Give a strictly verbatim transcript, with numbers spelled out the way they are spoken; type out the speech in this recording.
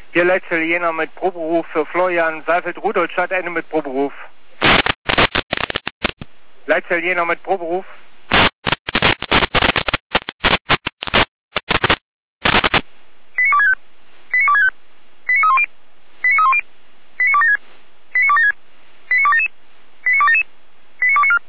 Hier Leitstelle Jena mit Proberuf für Florian Seifeld, Rudolstadt, Ende mit Proberuf. Leitstelle Jena mit Proberuf.